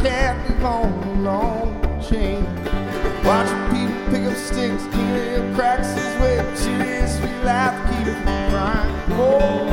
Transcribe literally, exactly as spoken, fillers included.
candy on a long chain. Watching people pick up sticks, cleaning up cracks his way. Serious, we laugh, keep it from crying. Oh.